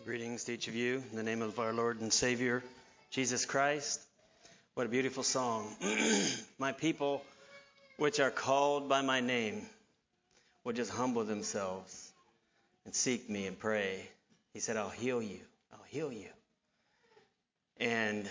Greetings to each of you in the name of our Lord and Savior, Jesus Christ. What a beautiful song. My people, which are called by my name, will just humble themselves and seek me and pray. He said, I'll heal you. I'll heal you. And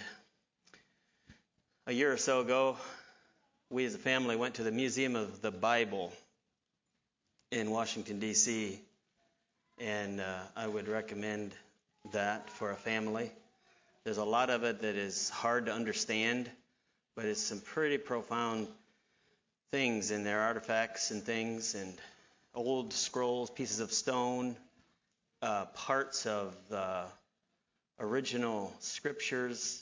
a year or so ago, we as a family went to the Museum of the Bible in Washington, D.C., and I would recommend that for a family. There's a lot of it that is hard to understand, but it's some pretty profound things in there, artifacts and things, and old scrolls, pieces of stone, parts of the original scriptures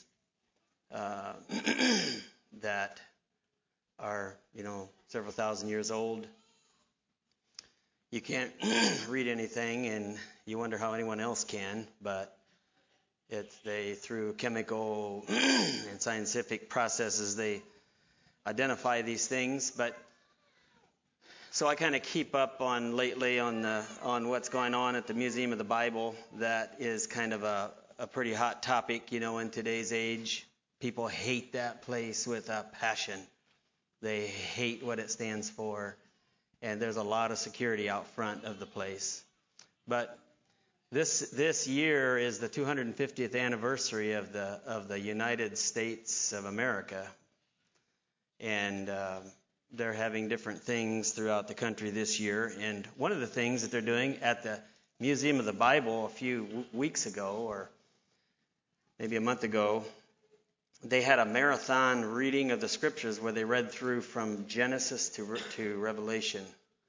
that are, several thousand years old. You can't read anything, and you wonder how anyone else can, but through chemical and scientific processes, they identify these things. But so I kind of keep up on lately on what's going on at the Museum of the Bible. That is kind of a pretty hot topic, in today's age. People hate that place with a passion. They hate what it stands for. And there's a lot of security out front of the place. But this year is the 250th anniversary of the United States of America. And they're having different things throughout the country this year. And one of the things that they're doing at the Museum of the Bible a few weeks ago, or maybe a month ago, they had a marathon reading of the scriptures where they read through from Genesis to Revelation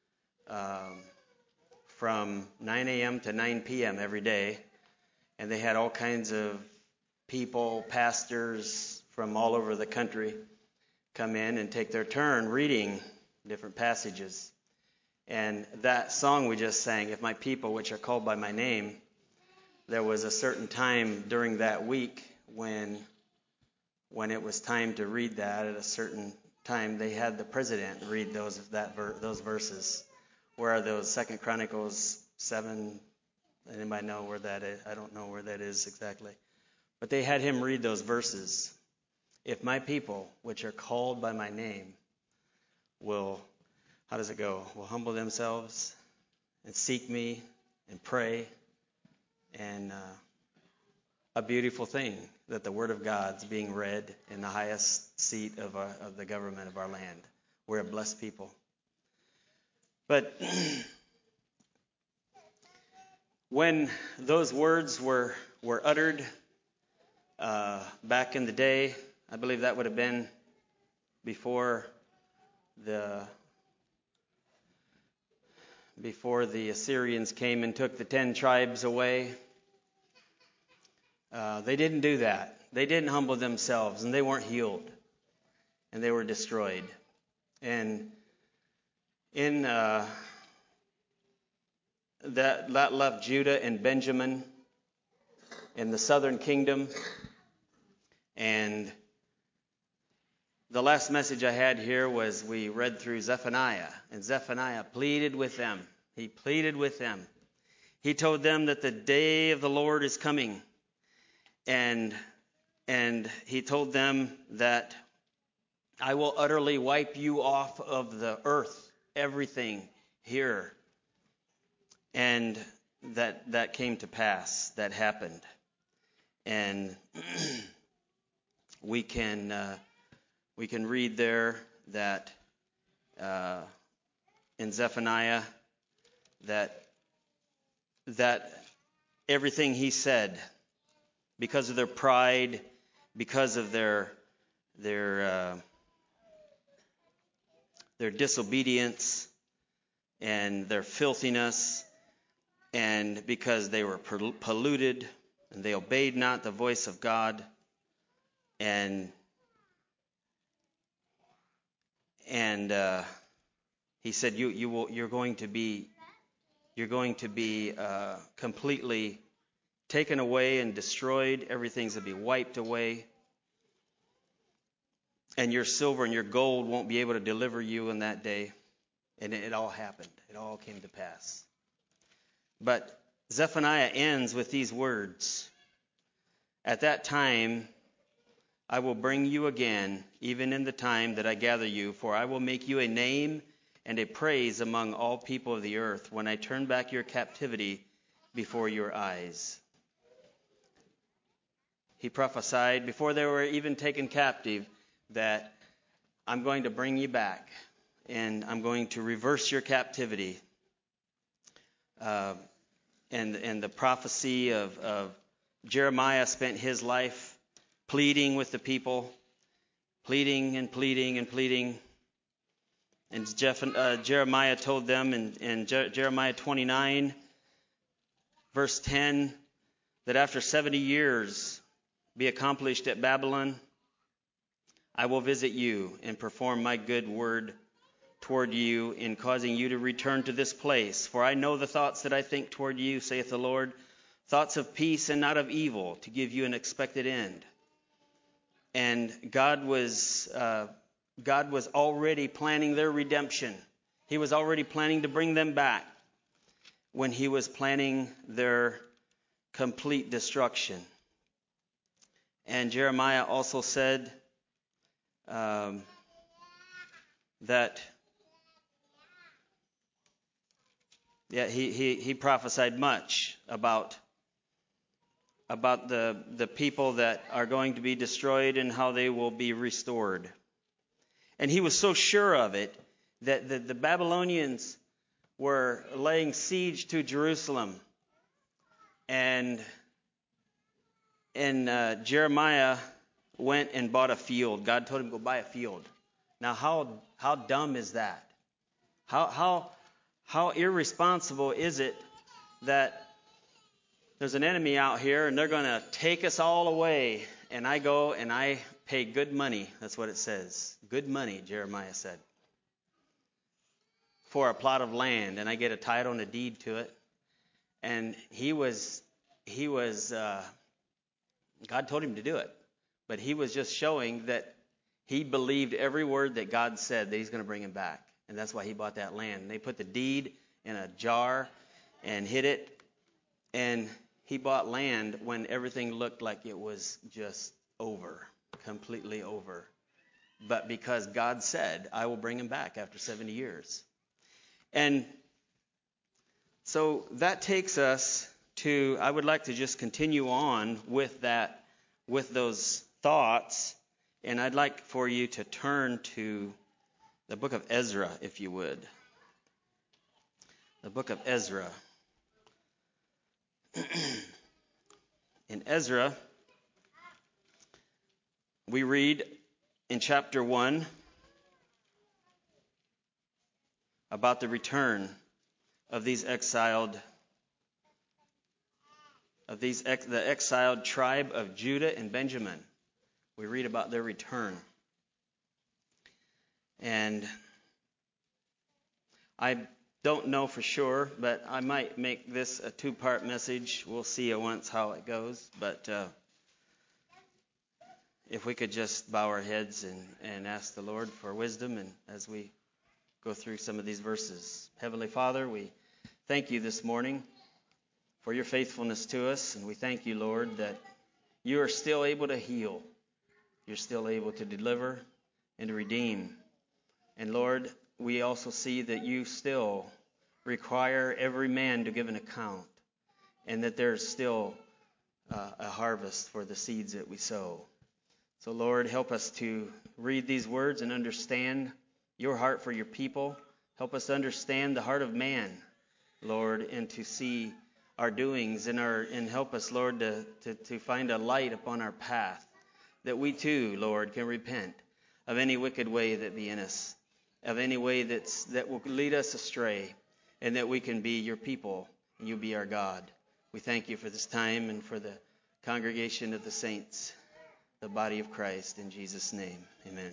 from 9 a.m. to 9 p.m. every day. And they had all kinds of people, pastors from all over the country come in and take their turn reading different passages. And that song we just sang, If My People, Which Are Called by My Name, there was a certain time during that week when it was time to read that. At a certain time, they had the president read those verses. Where are those? 2 Chronicles 7. Anybody know where that is? I don't know where that is exactly. But they had him read those verses. If my people, which are called by my name, will, how does it go? Will humble themselves and seek me and pray. And a beautiful thing that the Word of God's being read in the highest seat of the government of our land. We're a blessed people. But when those words were uttered back in the day, I believe that would have been before the Assyrians came and took the 10 tribes away. They didn't do that. They didn't humble themselves, and they weren't healed, and they were destroyed. And in that left Judah and Benjamin in the southern kingdom. And the last message I had here was we read through Zephaniah, and Zephaniah pleaded with them. He pleaded with them. He told them that the day of the Lord is coming. And he told them that I will utterly wipe you off of the earth, everything here. And that came to pass. That happened. And we can read there that in Zephaniah that everything he said, because of their pride, because of their disobedience and their filthiness, and because they were polluted and they obeyed not the voice of God, and he said you're going to be completely taken away and destroyed. Everything's going to be wiped away. And your silver and your gold won't be able to deliver you in that day. And it all happened. It all came to pass. But Zephaniah ends with these words. At that time, I will bring you again, even in the time that I gather you, for I will make you a name and a praise among all people of the earth when I turn back your captivity before your eyes. He prophesied before they were even taken captive that I'm going to bring you back and I'm going to reverse your captivity. And the prophecy of Jeremiah spent his life pleading with the people, pleading and pleading and pleading. And Jeremiah told them in Jeremiah 29, verse 10, that after 70 years be accomplished at Babylon, I will visit you and perform my good word toward you in causing you to return to this place. For I know the thoughts that I think toward you, saith the Lord, thoughts of peace and not of evil, to give you an expected end. And God was already planning their redemption. He was already planning to bring them back when he was planning their complete destruction. And Jeremiah also said that he prophesied much about the people that are going to be destroyed and how they will be restored. And he was so sure of it that the Babylonians were laying siege to Jerusalem. And Jeremiah went and bought a field. God told him to go buy a field. Now, how dumb is that? How irresponsible is it that there's an enemy out here and they're going to take us all away, and I go and I pay good money. That's what it says. Good money, Jeremiah said, for a plot of land, and I get a title and a deed to it. And he was God told him to do it, but he was just showing that he believed every word that God said that he's going to bring him back. And that's why he bought that land. And they put the deed in a jar and hid it. And he bought land when everything looked like it was just over, completely over. But because God said, I will bring him back after 70 years. And so that takes us to, I would like to just continue on with that, with those thoughts. And I'd like for you to turn to the book of Ezra, if you would. The book of Ezra. In Ezra, we read in chapter 1 about the return of the exiled tribe of Judah and Benjamin. We read about their return. And I don't know for sure, but I might make this a two-part message. We'll see at once how it goes. But if we could just bow our heads and ask the Lord for wisdom and as we go through some of these verses. Heavenly Father, we thank you this morning for your faithfulness to us. And we thank you, Lord, that you are still able to heal. You're still able to deliver and to redeem. And Lord, we also see that you still require every man to give an account, and that there's still a harvest for the seeds that we sow. So Lord, help us to read these words and understand your heart for your people. Help us understand the heart of man, Lord, and to see our doings and help us, Lord, to find a light upon our path, that we too, Lord, can repent of any wicked way that be in us, of any way that will lead us astray, and that we can be your people and you be our God. We thank you for this time and for the congregation of the saints, the body of Christ, in Jesus' name. Amen.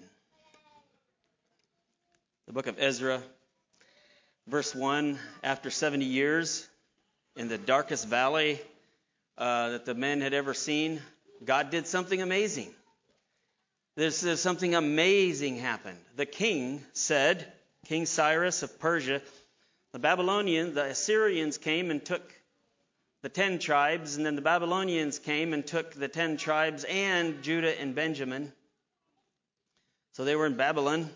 The book of Ezra, verse 1, after 70 years in the darkest valley that the men had ever seen, God did something amazing. There's something amazing happened. The king said, King Cyrus of Persia, the Assyrians came and took the 10 tribes, and then the Babylonians came and took the 10 tribes and Judah and Benjamin. So they were in Babylon.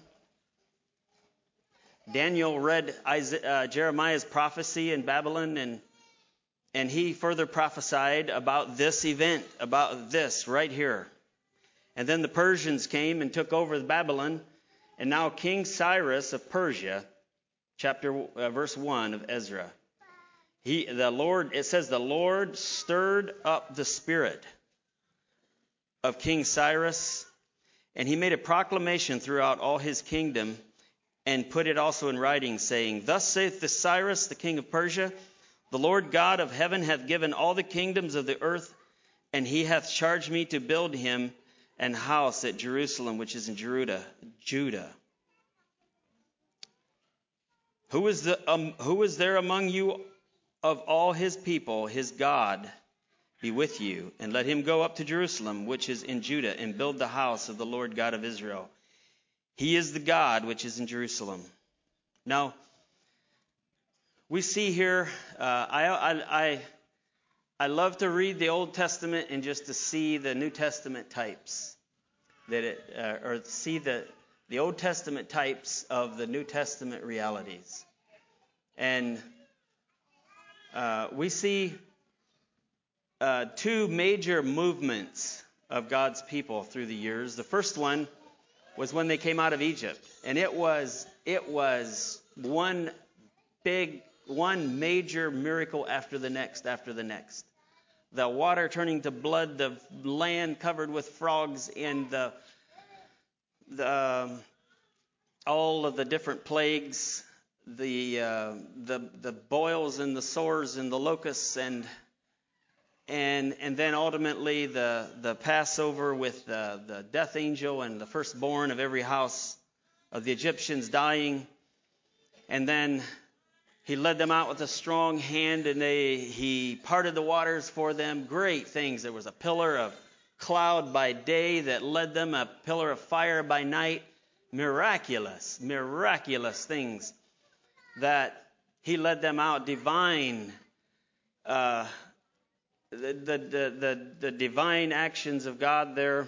Daniel read Jeremiah's prophecy in Babylon, and he further prophesied about this event, about this right here. And then the Persians came and took over Babylon, and now King Cyrus of Persia, verse 1 of Ezra. It says the Lord stirred up the spirit of King Cyrus, and he made a proclamation throughout all his kingdom, and put it also in writing, saying, Thus saith the Cyrus, the king of Persia, the Lord God of heaven hath given all the kingdoms of the earth, and he hath charged me to build him an house at Jerusalem, which is in Judah. Who is there among you of all his people? His God be with you, and let him go up to Jerusalem, which is in Judah, and build the house of the Lord God of Israel. He is the God which is in Jerusalem. Now, we see here, I love to read the Old Testament and just to see the New Testament types, or see the Old Testament types of the New Testament realities. And we see two major movements of God's people through the years. The first one was when they came out of Egypt, and it was one major miracle after the next. The water turning to blood, the land covered with frogs, and all of the different plagues, the boils and the sores and the locusts, and then ultimately the Passover with the death angel and the firstborn of every house of the Egyptians dying. And then he led them out with a strong hand, and he parted the waters for them. Great things. There was a pillar of cloud by day that led them, a pillar of fire by night. Miraculous things that he led them out. Divine, the divine actions of God there.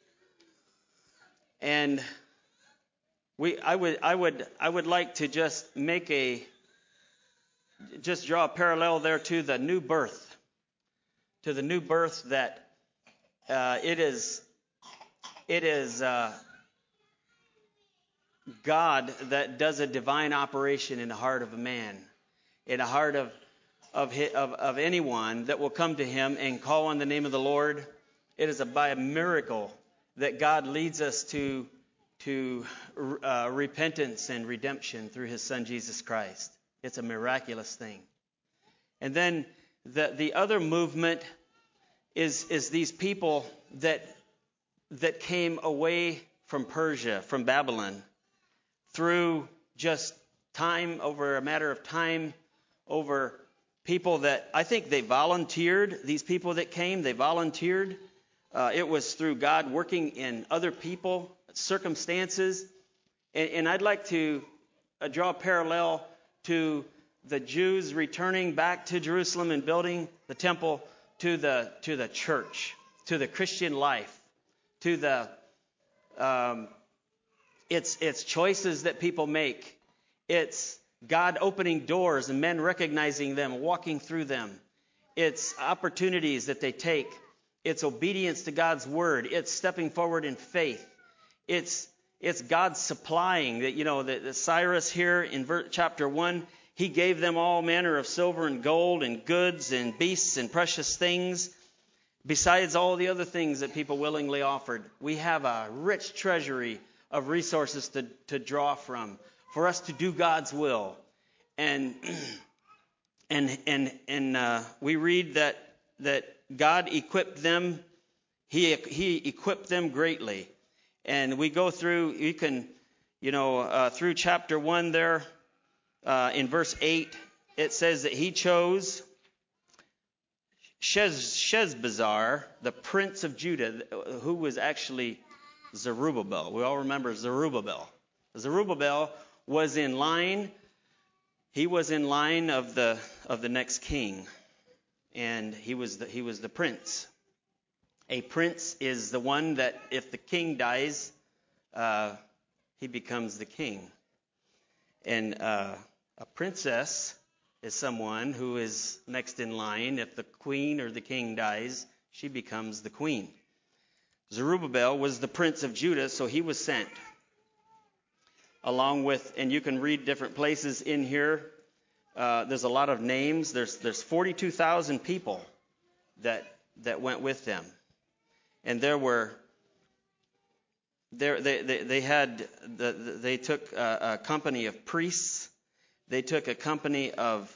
And I would like to just draw a parallel there to the new birth, that it is God that does a divine operation in the heart of a man, in the heart of anyone that will come to him and call on the name of the Lord. It is by a miracle that God leads us to repentance and redemption through his Son Jesus Christ. It's a miraculous thing. And then the other movement is these people that came away from Persia, from Babylon, through just time, over a matter of time, over people that I think they volunteered. These people that came, they volunteered. It was through God working in other people, circumstances. And I'd like to draw a parallel to the Jews returning back to Jerusalem and building the temple, to the church, to the Christian life, to the it's choices that people make. It's God opening doors and men recognizing them, walking through them. It's opportunities that they take. It's obedience to God's word. It's stepping forward in faith. It's God supplying that. The Cyrus here in chapter 1, he gave them all manner of silver and gold and goods and beasts and precious things, besides all the other things that people willingly offered. We have a rich treasury of resources to draw from for us to do God's will. And we read that God equipped them. He equipped them greatly. And we go through, you can, through chapter 1 there, in verse 8, it says that he chose Sheshbazzar, the prince of Judah, who was actually Zerubbabel. We all remember Zerubbabel. Zerubbabel was in line. He was in line of the next king. and he was the prince. A prince is the one that if the king dies, he becomes the king. And a princess is someone who is next in line. If the queen or the king dies, she becomes the queen. Zerubbabel was the prince of Judah, so he was sent. Along with, and you can read different places in here, there's a lot of names. There's 42,000 people that went with them. And they took a company of priests. They took a company of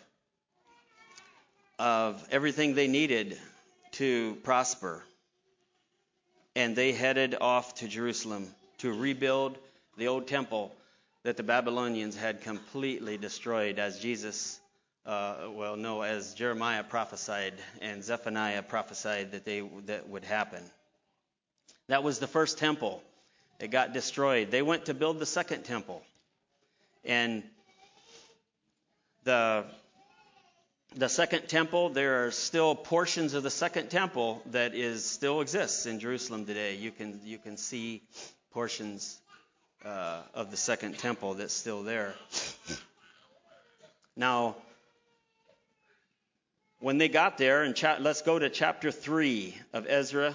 everything they needed to prosper. And they headed off to Jerusalem to rebuild the old temple that the Babylonians had completely destroyed, as as Jeremiah prophesied and Zephaniah prophesied that would happen. That was the first temple. It got destroyed. They went to build the second temple. And the second temple, there are still portions of the second temple that still exists in Jerusalem today. You can see portions of the second temple that's still there. Now, when they got there, let's go to chapter 3 of Ezra.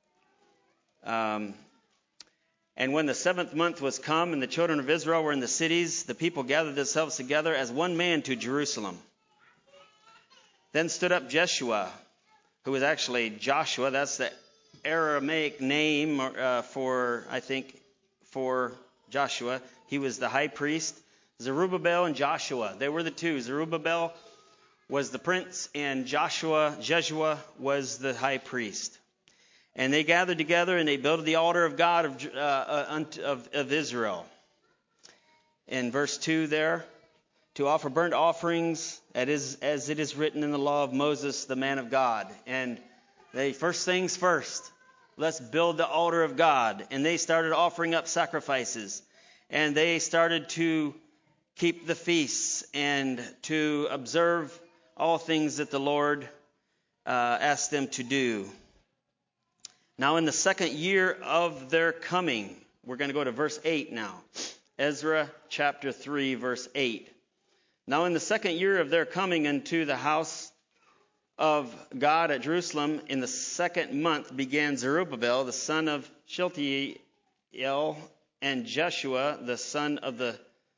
And when the 7th month was come, and the children of Israel were in the cities, the people gathered themselves together as one man to Jerusalem. Then stood up Jeshua, who was actually Joshua. That's the Aramaic name for Joshua. He was the high priest. Zerubbabel and Joshua, they were the two. Zerubbabel was the prince, and Jeshua was the high priest. And they gathered together, and they built the altar of God of Israel. In verse 2 there, to offer burnt offerings, as it is written in the law of Moses, the man of God. And first things first, let's build the altar of God. And they started offering up sacrifices. And they started to keep the feasts and to observe all things that the Lord asked them to do. Now in the second year of their coming, we're going to go to verse 8 now. Ezra chapter 3, verse 8. Now in the second year of their coming into the house of God at Jerusalem, in the 2nd month began Zerubbabel, the son of Shealtiel, and Jeshua, the son of the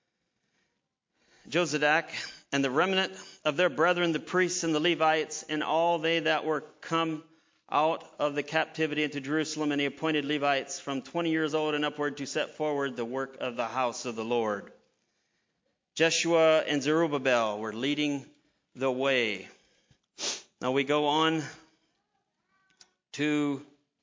Jozadak, and the remnant of their brethren, the priests and the Levites, and all they that were come out of the captivity into Jerusalem, and he appointed Levites from 20 years old and upward to set forward the work of the house of the Lord. Jeshua and Zerubbabel were leading the way. Now we go on to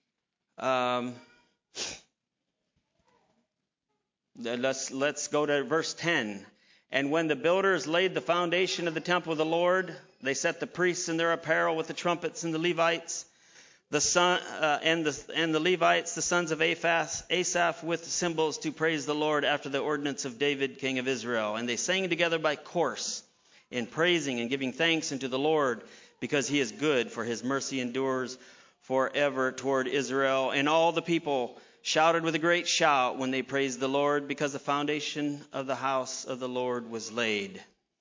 let's go to verse 10. And when the builders laid the foundation of the temple of the Lord, they set the priests in their apparel with the trumpets, and the Levites, the Levites, the sons of Asaph, with cymbals to praise the Lord after the ordinance of David, king of Israel. And they sang together by course in praising and giving thanks unto the Lord, because he is good, for his mercy endures forever toward Israel. And all the people shouted with a great shout when they praised the Lord, because the foundation of the house of the Lord was laid.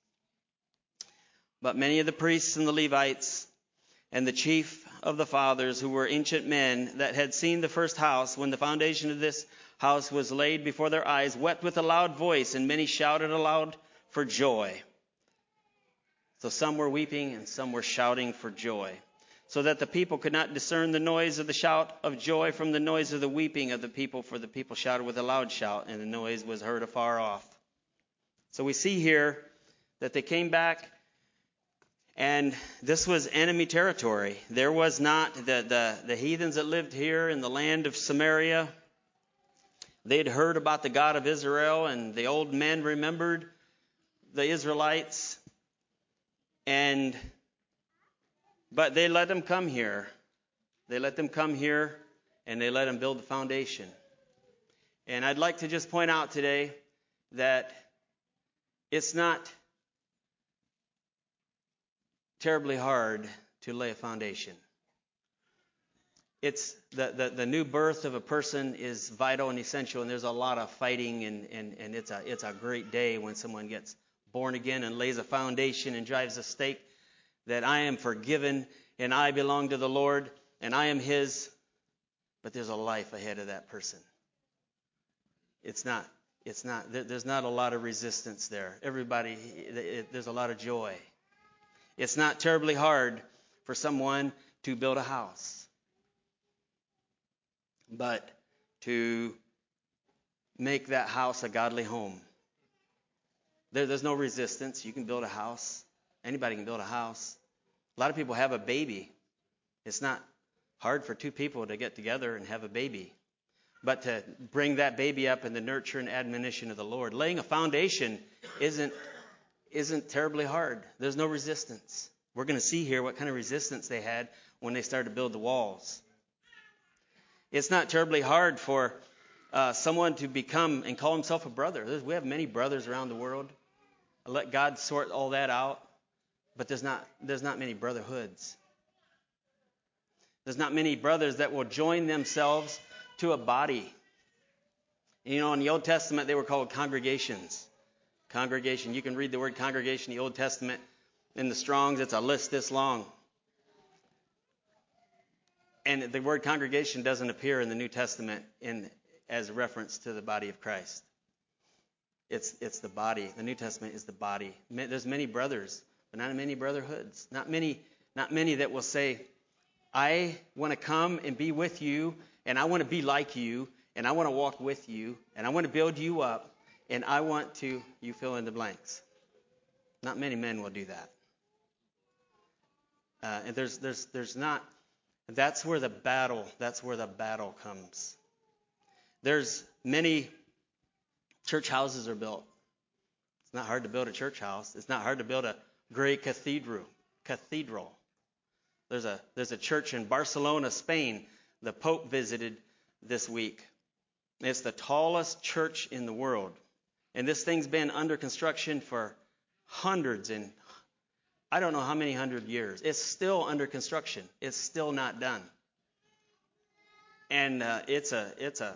But many of the priests and the Levites and the chief of the fathers, who were ancient men that had seen the first house, when the foundation of this house was laid before their eyes, wept with a loud voice, and many shouted aloud for joy. So some were weeping and some were shouting for joy, so that the people could not discern the noise of the shout of joy from the noise of the weeping of the people, for the people shouted with a loud shout, and the noise was heard afar off. So we see here that they came back, and this was enemy territory. There was not the heathens that lived here in the land of Samaria. They'd heard about the God of Israel, and the old men remembered the Israelites, but they let them come here. They let them come here, and they let them build the foundation. And I'd like to just point out today that it's not terribly hard to lay a foundation. It's the new birth of a person is vital and essential, and there's a lot of fighting, and it's a great day when someone gets born again and lays a foundation and drives a stake that I am forgiven and I belong to the Lord and I am His. But there's a life ahead of that person. There's not a lot of resistance there. There's a lot of joy. It's not terribly hard for someone to build a house, but to make that house a godly home. There's no resistance. You can build a house. Anybody can build a house. A lot of people have a baby. It's not hard for two people to get together and have a baby. But to bring that baby up in the nurture and admonition of the Lord. Laying a foundation isn't terribly hard. There's no resistance. We're going to see here what kind of resistance they had when they started to build the walls. It's not terribly hard for someone to become and call himself a brother. We have many brothers around the world. Let God sort all that out. But there's not many brotherhoods. There's not many brothers that will join themselves to a body. You know, in the Old Testament, they were called congregations. Congregation. You can read the word congregation in the Old Testament. In the Strong's, it's a list this long. And the word congregation doesn't appear in the New Testament as a reference to the body of Christ. It's the body. The New Testament is the body. There's many brothers, but not many brotherhoods. Not many that will say, I want to come and be with you, and I want to be like you, and I want to walk with you, and I want to build you up, and I want to, you fill in the blanks. Not many men will do that. And there's not, that's where the battle comes. There's many church houses are built. It's not hard to build a church house. It's not hard to build a great cathedral. There's a church in Barcelona, Spain. The Pope visited this week. It's the tallest church in the world. And this thing's been under construction for hundreds and I don't know how many hundred years. It's still under construction. It's still not done. And it's a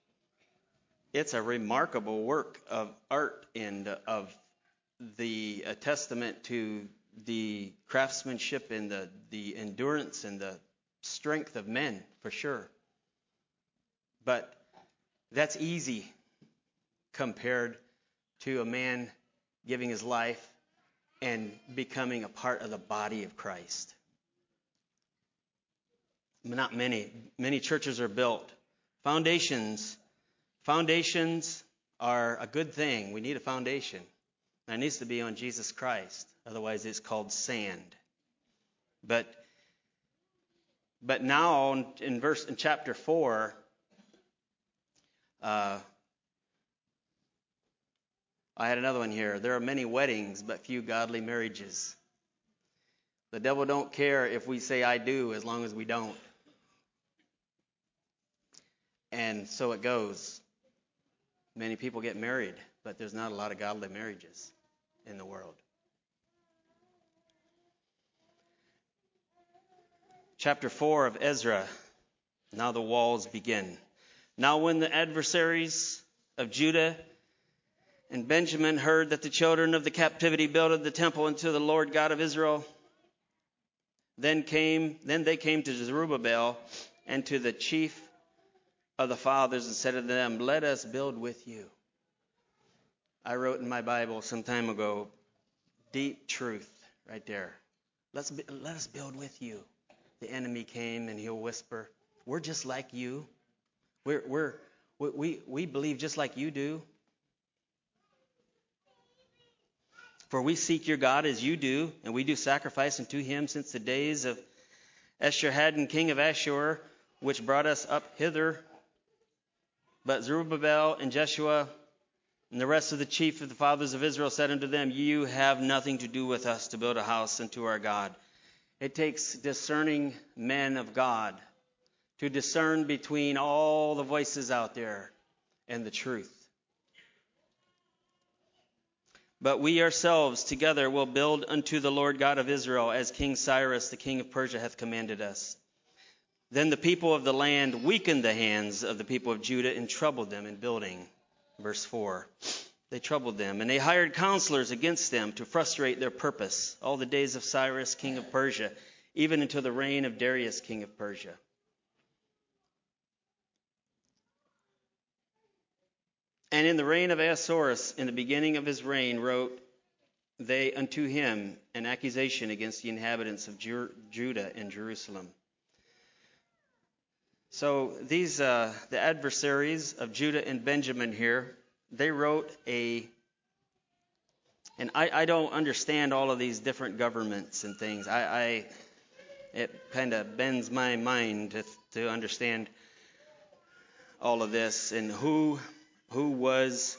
remarkable work of art and of the testament to the craftsmanship and the endurance and the strength of men, for sure. But that's easy compared to a man giving his life and becoming a part of the body of Christ. Not many. Many churches are built. Foundations are a good thing. We need a foundation. And it needs to be on Jesus Christ. Otherwise, it's called sand. But now in chapter 4, I had another one here. There are many weddings, but few godly marriages. The devil don't care if we say I do, as long as we don't. And so it goes. Many people get married, but there's not a lot of godly marriages in the world. Chapter 4 of Ezra. Now the walls begin. Now when the adversaries of Judah and Benjamin heard that the children of the captivity builded the temple unto the Lord God of Israel, then they came to Zerubbabel and to the chief of the fathers and said to them, let us build with you. I wrote in my Bible some time ago, deep truth right there. Let us build with you. The enemy came and he'll whisper, we're just like you. We believe just like you do. For we seek your God as you do, and we do sacrifice unto him since the days of Esarhaddon, king of Ashur, which brought us up hither. But Zerubbabel and Jeshua and the rest of the chief of the fathers of Israel said unto them, you have nothing to do with us to build a house unto our God. It takes discerning men of God to discern between all the voices out there and the truth. But we ourselves together will build unto the Lord God of Israel, as King Cyrus the king of Persia hath commanded us. Then the people of the land weakened the hands of the people of Judah and troubled them in building. Verse 4. They troubled them, and they hired counselors against them to frustrate their purpose all the days of Cyrus king of Persia, even until the reign of Darius king of Persia. And in the reign of Ahasuerus, in the beginning of his reign, wrote they unto him an accusation against the inhabitants of Judah and Jerusalem. So these, the adversaries of Judah and Benjamin here, they wrote and I don't understand all of these different governments and things. It kind of bends my mind to understand all of this and who was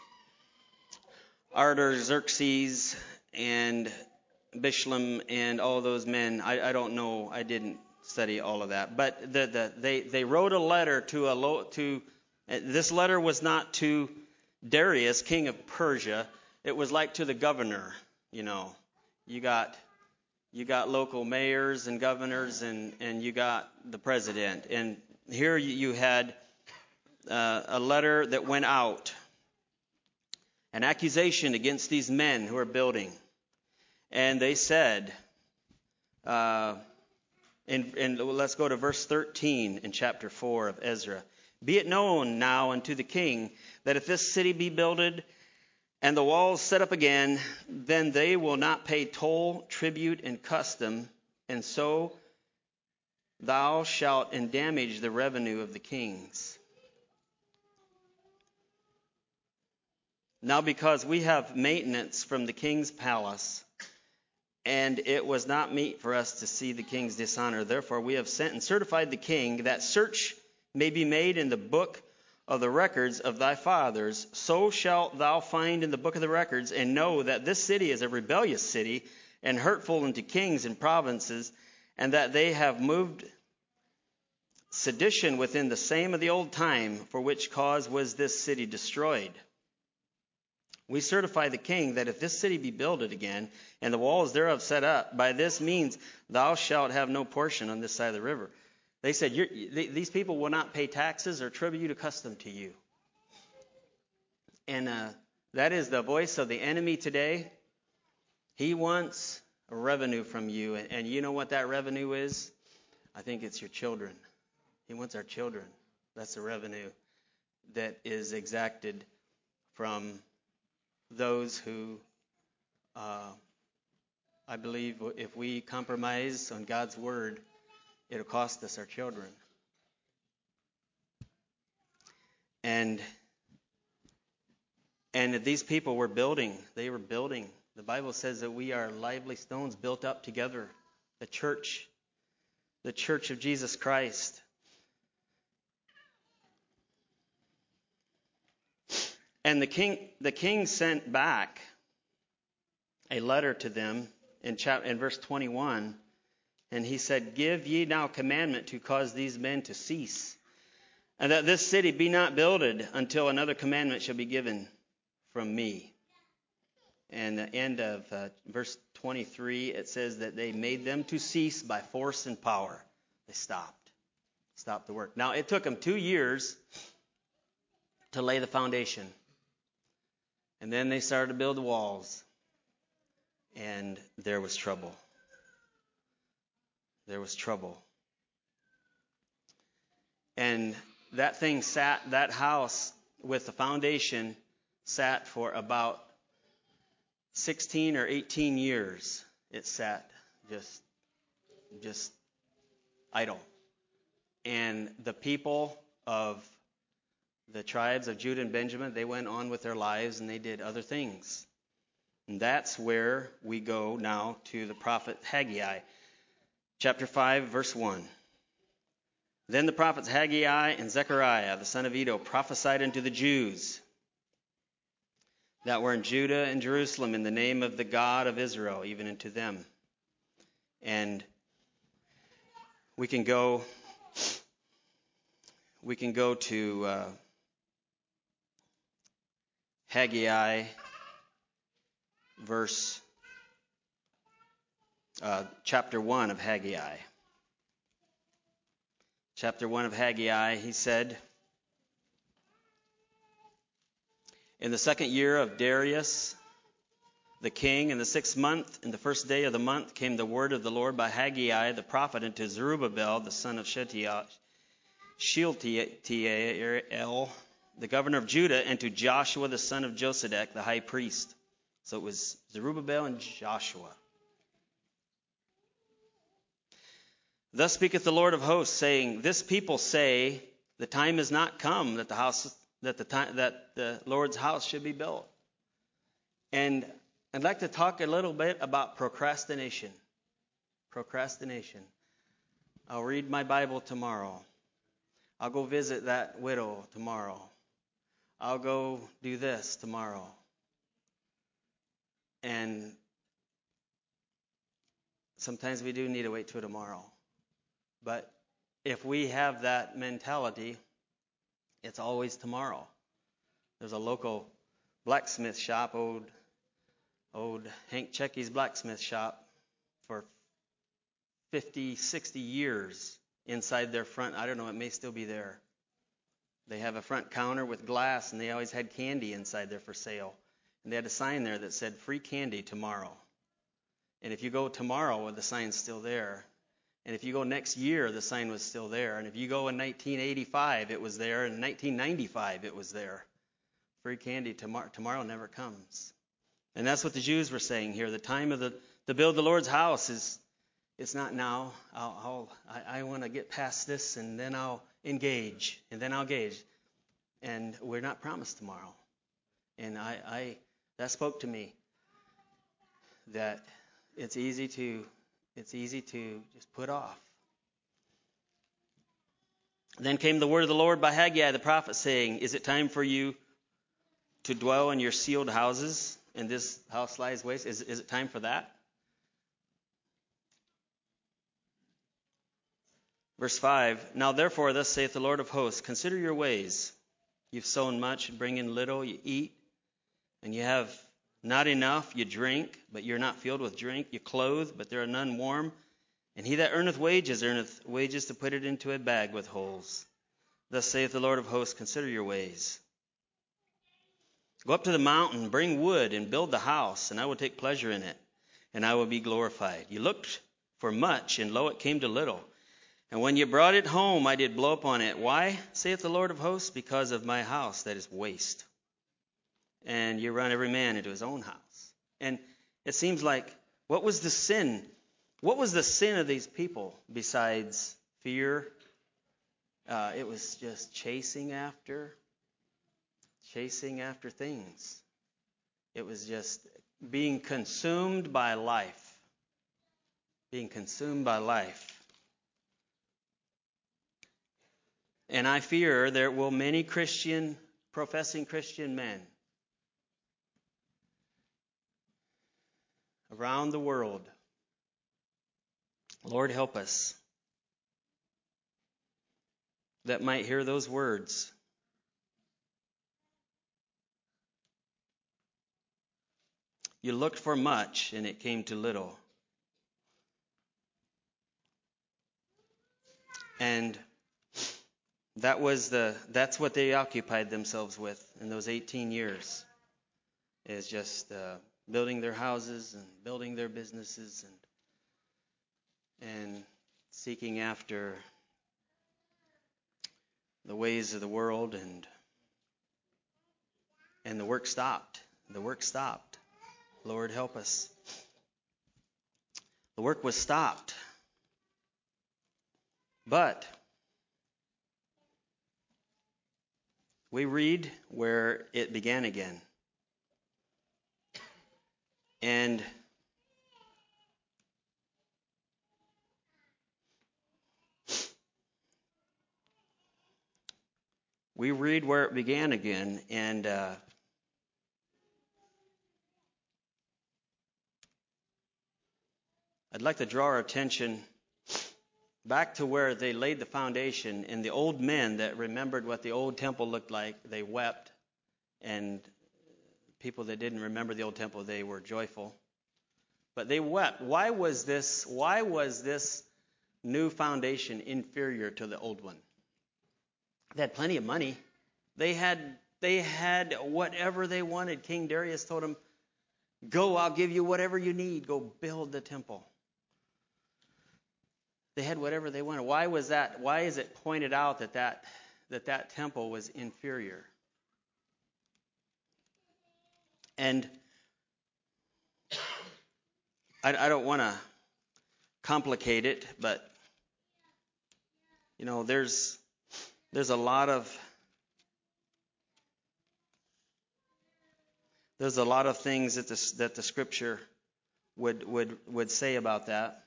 Artaxerxes and Bishlam and all those men. I don't know. I didn't study all of that. But they wrote a letter to this letter was not to Darius, king of Persia. It was like to the governor. You know, you got local mayors and governors, and you got the president. And here you had a letter that went out, an accusation against these men who are building. And they said, and let's go to verse 13 in chapter 4 of Ezra. Be it known now unto the king that if this city be builded and the walls set up again, then they will not pay toll, tribute, and custom, and so thou shalt endamage the revenue of the kings. Now because we have maintenance from the king's palace, and it was not meet for us to see the king's dishonor, therefore we have sent and certified the king that search may be made in the book of the records of thy fathers. So shalt thou find in the book of the records, and know that this city is a rebellious city, and hurtful unto kings and provinces, and that they have moved sedition within the same of the old time, for which cause was this city destroyed. We certify the king that if this city be builded again, and the walls thereof set up, by this means thou shalt have no portion on this side of the river. They said, these people will not pay taxes or tribute or custom to you. And that is the voice of the enemy today. He wants a revenue from you. And you know what that revenue is? I think it's your children. He wants our children. That's the revenue that is exacted from those who, I believe, if we compromise on God's word, it'll cost us our children. And these people were building. They were building. The Bible says that we are lively stones built up together. The church of Jesus Christ. And the king sent back a letter to them in verse 21. And he said, give ye now commandment to cause these men to cease, and that this city be not builded until another commandment shall be given from me. And the end of verse 23, it says that they made them to cease by force and power. They stopped the work. Now, it took them 2 years to lay the foundation. And then they started to build the walls. And there was trouble. There was trouble. And that house with the foundation sat for about 16 or 18 years. It sat just idle. And the people of the tribes of Judah and Benjamin, they went on with their lives and they did other things. And that's where we go now to the prophet Haggai. Chapter 5, verse 1. Then the prophets Haggai and Zechariah, the son of Iddo, prophesied unto the Jews that were in Judah and Jerusalem in the name of the God of Israel, even unto them. And we can go to Haggai chapter 1 of Haggai. Chapter 1 of Haggai, he said, "In the second year of Darius the king, in the 6th month, in the first day of the month, came the word of the Lord by Haggai the prophet unto Zerubbabel, the son of Shealtiel, the governor of Judah, and to Joshua, the son of Josedek, the high priest." So it was Zerubbabel and Joshua. "Thus speaketh the Lord of hosts, saying, This people say, the time is not come that the Lord's house should be built." And I'd like to talk a little bit about procrastination. Procrastination. I'll read my Bible tomorrow. I'll go visit that widow tomorrow. I'll go do this tomorrow. And sometimes we do need to wait till tomorrow. But if we have that mentality, it's always tomorrow. There's a local blacksmith shop, old Hank Checky's blacksmith shop, for 50, 60 years inside their front. I don't know, it may still be there. They have a front counter with glass, and they always had candy inside there for sale. And they had a sign there that said, "Free candy tomorrow." And if you go tomorrow, well, the sign's still there. And if you go next year, the sign was still there. And if you go in 1985, it was there. In 1995, it was there. Free candy tomorrow never comes. And that's what the Jews were saying here. The time to build the Lord's house it's not now. I want to get past this, and then I'll engage, and then I'll gauge. And we're not promised tomorrow. And that spoke to me that it's easy to just put off. Then came the word of the Lord by Haggai the prophet, saying, "Is it time for you to dwell in your sealed houses, and this house lies waste?" Is it time for that? Verse 5, "Now therefore, thus saith the Lord of hosts, consider your ways. You've sown much, bring in little, you eat, and you have not enough, you drink, but you're not filled with drink. You clothe, but there are none warm. And he that earneth wages to put it into a bag with holes. Thus saith the Lord of hosts, consider your ways. Go up to the mountain, bring wood, and build the house, and I will take pleasure in it, and I will be glorified. You looked for much, and lo, it came to little. And when you brought it home, I did blow upon it. Why, saith the Lord of hosts? Because of my house that is waste. And you run every man into his own house." And it seems like, what was the sin? What was the sin of these people besides fear? It was just chasing after things. It was just being consumed by life. Being consumed by life. And I fear there will many professing Christian men around the world. Lord, help us, that might hear those words. You looked for much, and it came to little. And that's what they occupied themselves with in those 18 years, is just building their houses and building their businesses and seeking after the ways of the world, and the work stopped. The work stopped. Lord, help us. The work was stopped. But we read where it began again. And we read where it began again, and I'd like to draw our attention back to where they laid the foundation, and the old men that remembered what the old temple looked like, they wept and people that didn't remember the old temple, they were joyful. But they wept. Why was this new foundation inferior to the old one? They had plenty of money. They had whatever they wanted. King Darius told them, "Go, I'll give you whatever you need. Go build the temple." They had whatever they wanted. Why was that? Why is it pointed out that temple was inferior? And I don't want to complicate it, but there's a lot of things that the Scripture would say about that.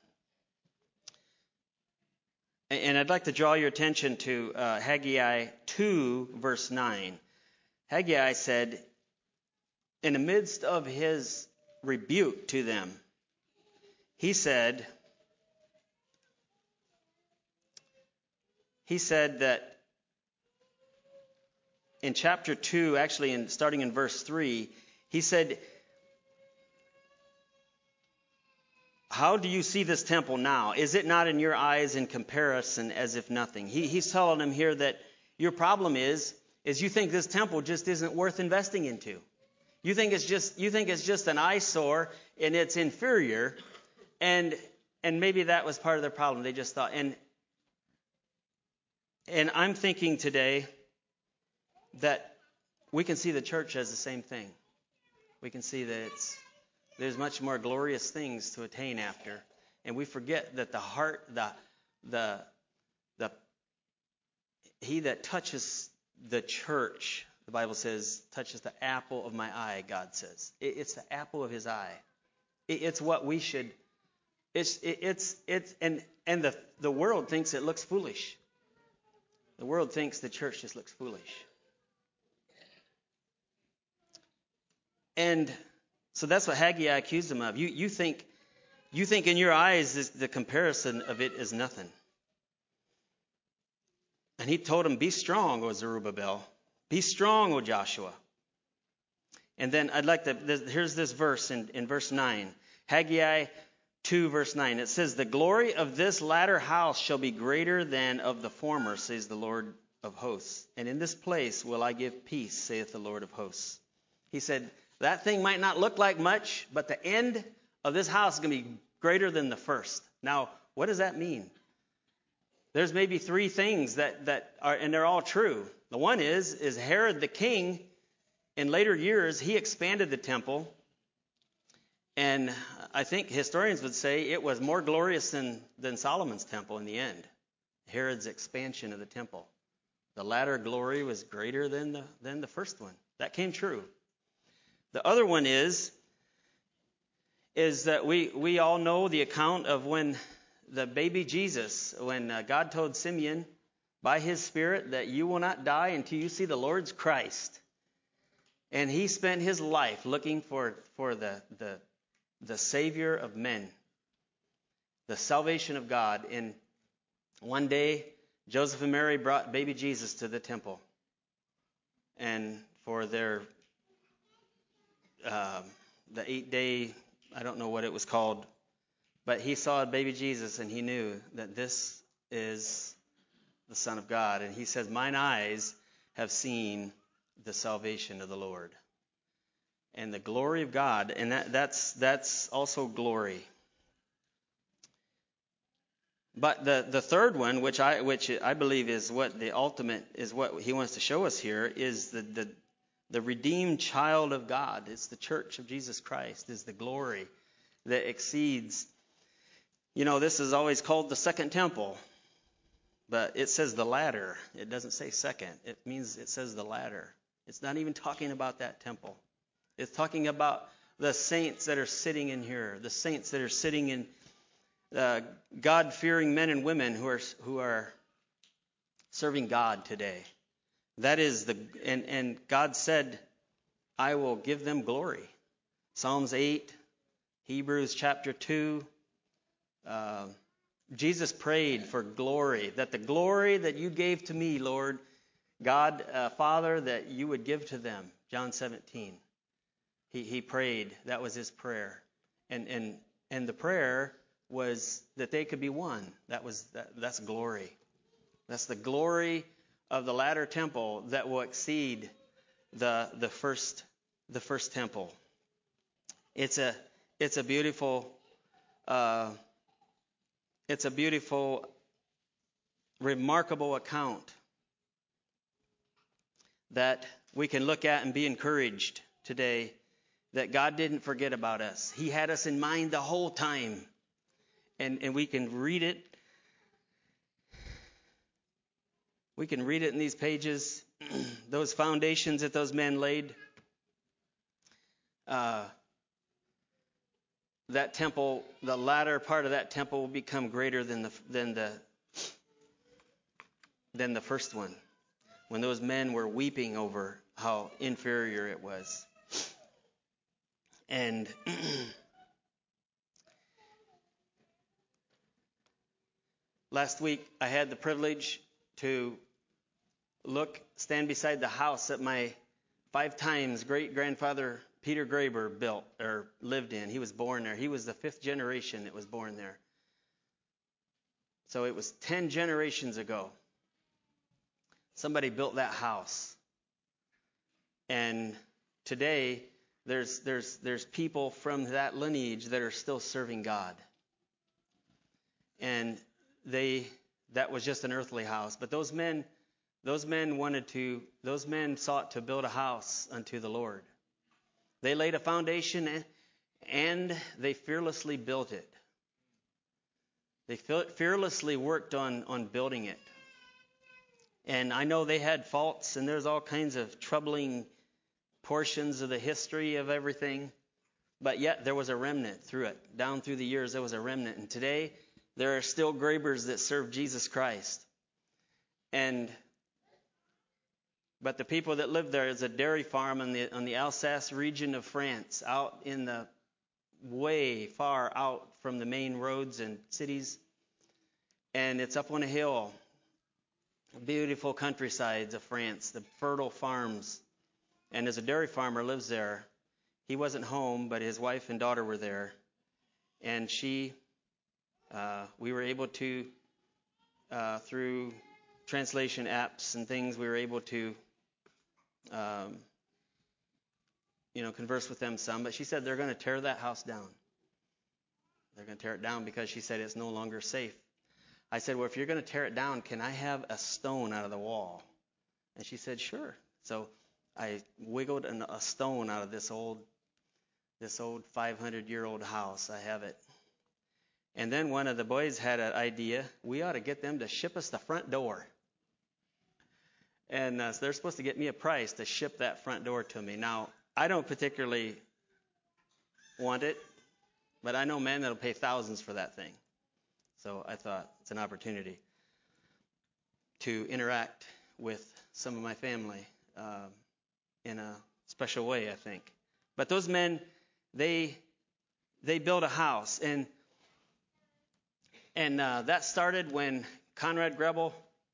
And I'd like to draw your attention to Haggai 2, verse 9. Haggai said, in the midst of his rebuke to them, he said that in chapter 2, actually starting in verse 3, he said, "How do you see this temple now? Is it not in your eyes in comparison as if nothing?" He's telling them here that your problem is you think this temple just isn't worth investing into. You think it's just an eyesore and it's inferior, and maybe that was part of their problem. They just thought, and I'm thinking today that we can see the church as the same thing. We can see that there's much more glorious things to attain after, and we forget that the heart, he that touches the church, the Bible says, touches the apple of my eye. God says it's the apple of His eye. It's what we should. And the world thinks it looks foolish. The world thinks the church just looks foolish. And so that's what Haggai accused them of. You think in your eyes the comparison of it is nothing. And he told him, "Be strong, O Zerubbabel. Be strong, O Joshua." And then here's this verse in verse 9. Haggai 2, verse 9. It says, "The glory of this latter house shall be greater than of the former, says the Lord of hosts. And in this place will I give peace, saith the Lord of hosts." He said, that thing might not look like much, but the end of this house is going to be greater than the first. Now, what does that mean? There's maybe three things that are, and they're all true. The one is Herod the king, in later years, he expanded the temple. And I think historians would say it was more glorious than Solomon's temple in the end. Herod's expansion of the temple. The latter glory was greater than the first one. That came true. The other one is that we all know the account of when the baby Jesus, when God told Simeon by His Spirit that you will not die until you see the Lord's Christ. And he spent his life looking for the Savior of men, the salvation of God. And one day, Joseph and Mary brought baby Jesus to the temple. And for their the 8-day, I don't know what it was called, but he saw baby Jesus and he knew that this is the Son of God. And he says, "Mine eyes have seen the salvation of the Lord." And the glory of God, and that's also glory. But the third one, which I believe is what the ultimate is, what he wants to show us here, is the redeemed child of God. It's the church of Jesus Christ, is the glory that exceeds. This is always called the second temple, but it says the latter. It doesn't say second. It says the latter. It's not even talking about that temple. It's talking about the saints that are sitting in here, the saints that are sitting in God-fearing men and women who are serving God today. That is and God said, "I will give them glory." Psalms 8, Hebrews chapter 2. Jesus prayed for glory, that the glory that you gave to me, Lord God, Father, that you would give to them. John 17. He prayed. That was his prayer. And the prayer was that they could be one. That's glory. That's the glory of the latter temple that will exceed the first temple. It's a beautiful remarkable account that we can look at and be encouraged today that God didn't forget about us. He had us in mind the whole time. And we can read it. We can read it in these pages. Those foundations that those men laid. That temple, the latter part of that temple will become greater than the first one. When those men were weeping over how inferior it was. And last week I had the privilege to stand beside the house that my 5 times great-grandfather Peter Graber built or lived in. He was born there. He was the 5th generation that was born there. So it was 10 generations ago. Somebody built that house. And today there's people from that lineage that are still serving God. And that was just an earthly house. But those men sought to build a house unto the Lord. They laid a foundation and they fearlessly built it. They fearlessly worked on building it. And I know they had faults, and there's all kinds of troubling portions of the history of everything. But yet there was a remnant through it. Down through the years there was a remnant. And today there are still Grabers that serve Jesus Christ. But the people that live there is a dairy farm on the Alsace region of France, out in the way far out from the main roads and cities. And it's up on a hill. Beautiful countrysides of France, the fertile farms. And as a dairy farmer lives there, he wasn't home, but his wife and daughter were there. And we were able to, through translation apps and things, we were able to, converse with them some. But she said they're going to tear that house down. They're going to tear it down because she said it's no longer safe. I said, well, if you're going to tear it down, can I have a stone out of the wall? And she said, sure. So I wiggled a stone out of this old 500-year-old house. I have it. And then one of the boys had an idea. We ought to get them to ship us the front door. And so they're supposed to get me a price to ship that front door to me. Now, I don't particularly want it, but I know men that'll pay thousands for that thing. So I thought it's an opportunity to interact with some of my family in a special way, I think. But those men, they built a house, and that started when Conrad Grebel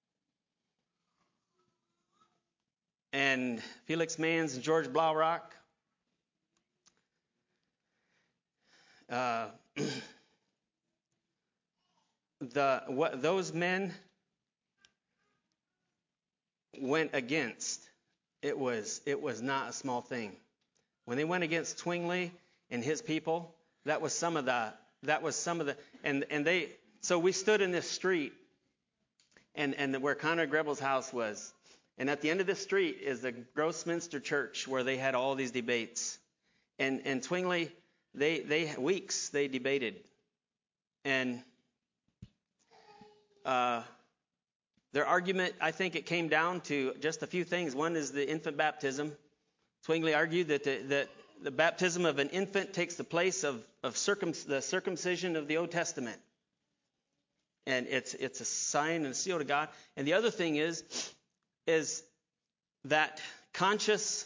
and Felix Manz and George Blaurock those men went against. It was not a small thing. When they went against Zwingli and his people, that was some of the so we stood in this street and where Conrad Grebel's house was. And at the end of the street is the Grossminster Church where they had all these debates. And Zwingli, they weeks they debated. And their argument, I think it came down to just a few things. One is the infant baptism. Zwingli argued that the baptism of an infant takes the place of the circumcision of the Old Testament. And it's a sign and a seal to God. And the other thing is that conscious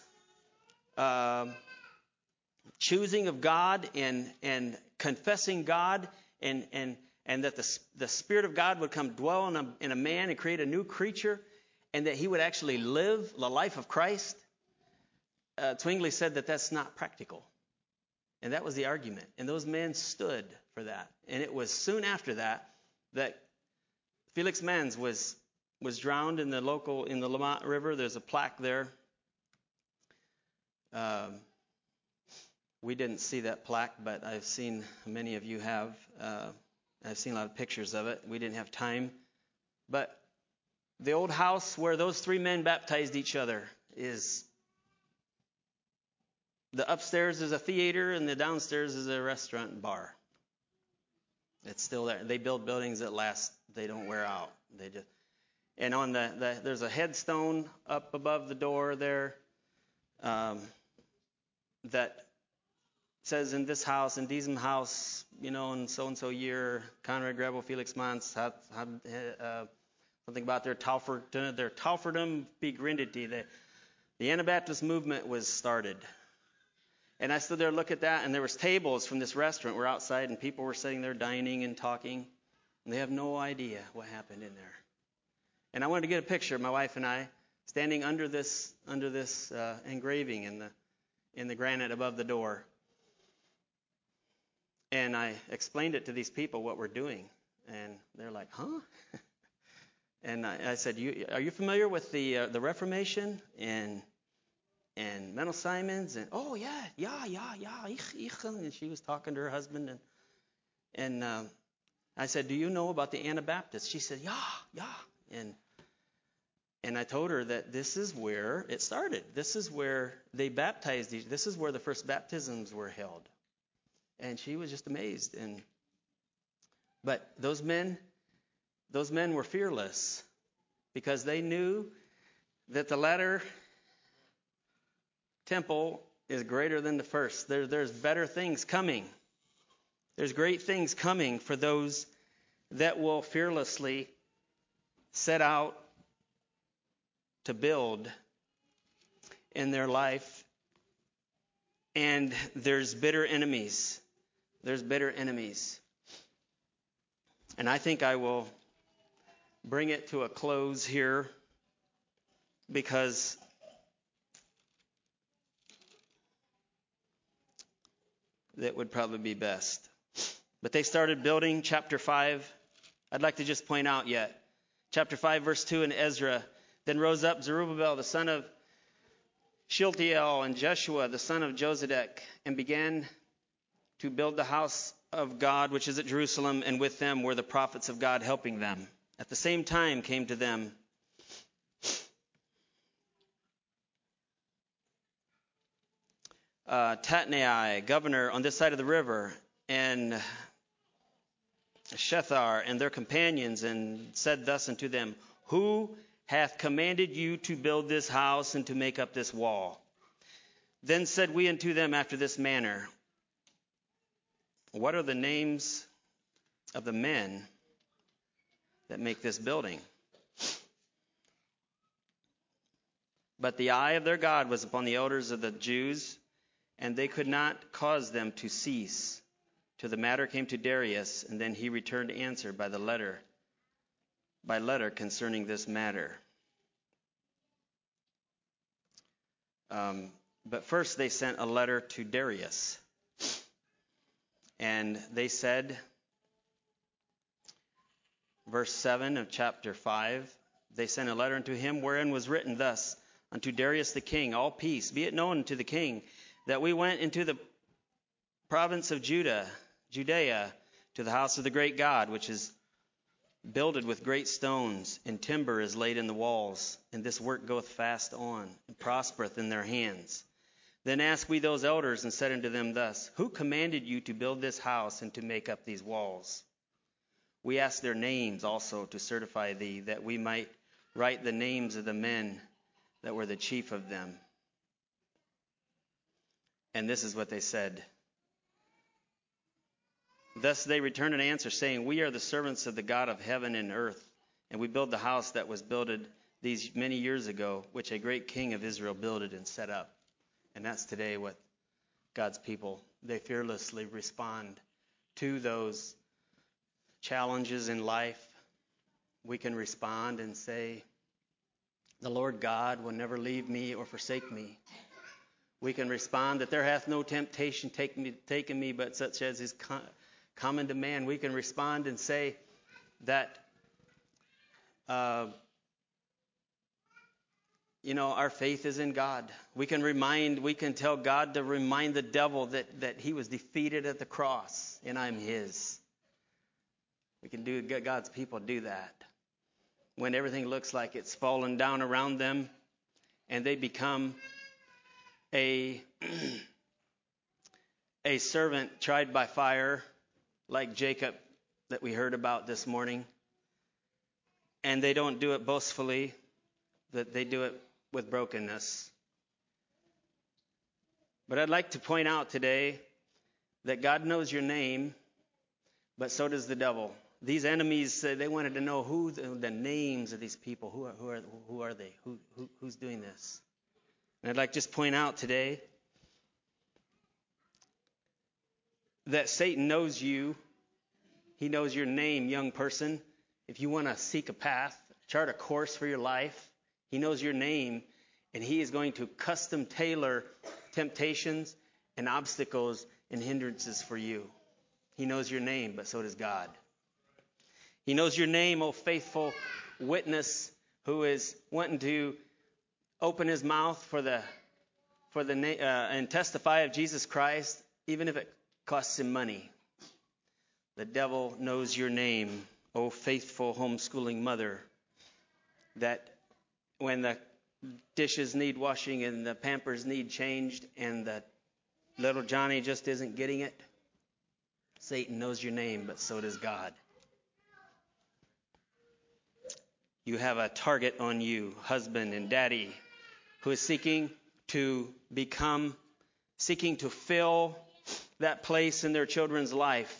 choosing of God and confessing God and that the Spirit of God would come dwell in a man and create a new creature, and that he would actually live the life of Christ. Zwingli said that that's not practical. And that was the argument. And those men stood for that. And it was soon after that that Felix Manz was drowned in the Lamont River. There's a plaque there. We didn't see that plaque, but I've seen, many of you have. I've seen a lot of pictures of it. We didn't have time. But the old house where those three men baptized each other is, the upstairs is a theater and the downstairs is a restaurant and bar. It's still there. They build buildings that last. They don't wear out. And on there's a headstone up above the door there that says, in this house, in diesem Haus, in so-and-so year, Conrad Grebel, Felix Manz had something about their Tauferdom begründete. The Anabaptist movement was started. And I stood there and looked at that, and there was tables from this restaurant were outside, and people were sitting there dining and talking, and they have no idea what happened in there. And I wanted to get a picture of my wife and I standing under this engraving in the granite above the door. And I explained it to these people what we're doing, and they're like, "Huh?" And I said, "Are you familiar with the Reformation and Menno Simons?" And "Oh yeah, ich." And she was talking to her husband, and I said, "Do you know about the Anabaptists?" She said, "Yeah." And I told her that this is where it started. This is where they baptized. This is where the first baptisms were held. And she was just amazed. But those men were fearless because they knew that the latter temple is greater than the first. There's better things coming. There's great things coming for those that will fearlessly set out to build in their life. And there's bitter enemies. There's bitter enemies. And I think I will bring it to a close here because that would probably be best. But they started building chapter 5. I'd like to just point out yet. Chapter 5, verse 2 in Ezra. Then rose up Zerubbabel, the son of Shealtiel, and Jeshua, the son of Josedek, and began to build the house of God, which is at Jerusalem, and with them were the prophets of God helping them. At the same time came to them Tatnai, governor on this side of the river, and Shethar and their companions, and said thus unto them, Who hath commanded you to build this house and to make up this wall? Then said we unto them after this manner, What are the names of the men that make this building? But the eye of their God was upon the elders of the Jews, and they could not cause them to cease, till the matter came to Darius, and then he returned answer by letter concerning this matter. But first they sent a letter to Darius, and they said, verse 7 of chapter 5, they sent a letter unto him, wherein was written thus, Unto Darius the king, all peace, be it known unto the king, that we went into the province of Judea, to the house of the great God, which is builded with great stones, and timber is laid in the walls, and this work goeth fast on, and prospereth in their hands. Then asked we those elders, and said unto them thus, Who commanded you to build this house and to make up these walls? We asked their names also to certify thee, that we might write the names of the men that were the chief of them. And this is what they said. Thus they returned an answer, saying, We are the servants of the God of heaven and earth, and we build the house that was builded these many years ago, which a great king of Israel builded and set up. And that's today what God's people, they fearlessly respond to those challenges in life. We can respond and say, The Lord God will never leave me or forsake me. We can respond that there hath no temptation taken me but such as is common to man. We can respond and say that, our faith is in God. We can tell God to remind the devil that he was defeated at the cross and I'm his. We can God's people do that. When everything looks like it's fallen down around them and they become a servant tried by fire like Jacob that we heard about this morning. And they don't do it boastfully, that they do it with brokenness. But I'd like to point out today that God knows your name, but so does the devil. These enemies, they wanted to know who the names of these people. Who are they? Who's doing this? And I'd like to just point out today that Satan knows you. He knows your name, young person. If you want to seek a path, chart a course for your life, he knows your name, and he is going to custom tailor temptations and obstacles and hindrances for you. He knows your name, but so does God. He knows your name, O faithful witness, who is wanting to open his mouth and testify of Jesus Christ, even if it costs him money. The devil knows your name, O faithful homeschooling mother, that when the dishes need washing and the Pampers need changed and the little Johnny just isn't getting it, Satan knows your name, but so does God. You have a target on you, husband and daddy, who is seeking to fill that place in their children's life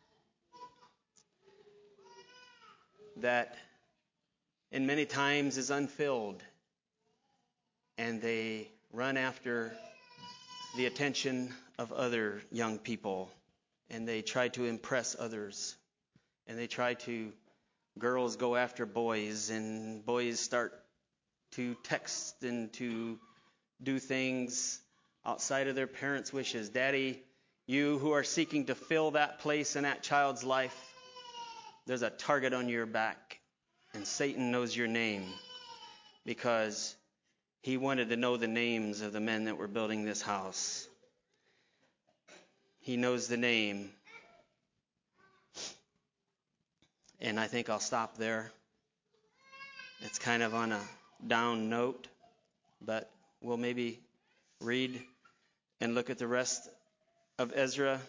that in many times is unfilled, and they run after the attention of other young people, and they try to impress others, and girls go after boys, and boys start to text and to do things outside of their parents' wishes. Daddy, you who are seeking to fill that place in that child's life, there's a target on your back, and Satan knows your name because he wanted to know the names of the men that were building this house. He knows the name. And I think I'll stop there. It's kind of on a down note, but we'll maybe read and look at the rest of Ezra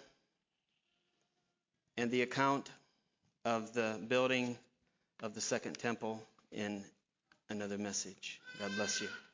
and the account of the building of the second temple in another message. God bless you.